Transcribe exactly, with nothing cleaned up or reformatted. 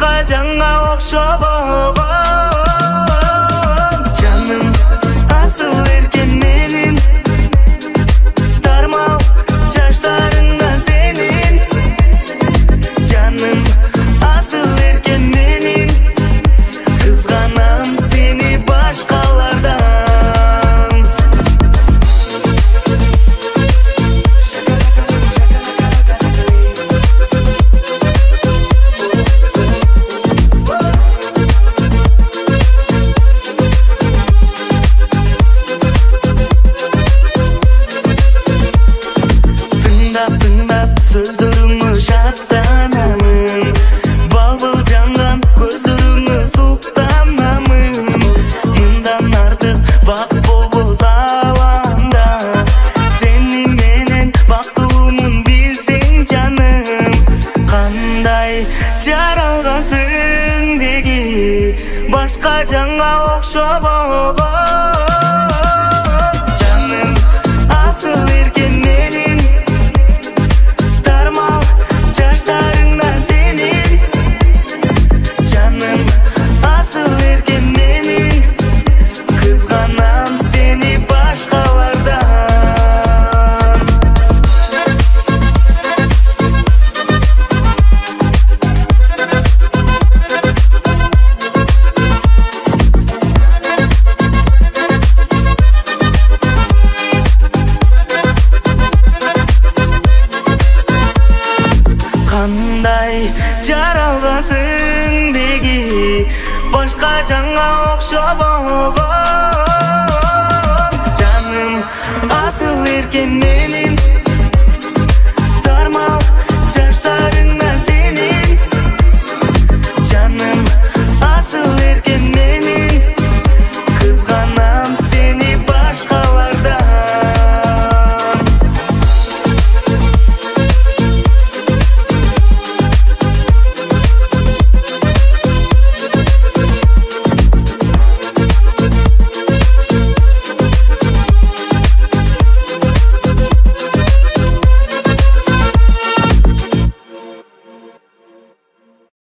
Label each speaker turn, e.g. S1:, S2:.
S1: башка жанга окшобогон. Жаным асыл эркем менин, тармал чачтарыңдан сенин. Жаным асыл эркем менин, кызганам сени башкалардан. Сөздөрүңө шаттанамын, балбыл жанган көздөрүңө суктанамын. Мындан артык бакыт болбос аланда, сени менен бактылуумун билсең жаным. Кандай жаралгансың деги, башка жанга окшобогон. Жаным асыл эркем менин, чачтарыңдан сенин. Жаным асыл эркем менин, кызганам сени башкалардан. Кандай жаралгансың деги, башка жанга окшобогон. Жаным асыл эркем менин.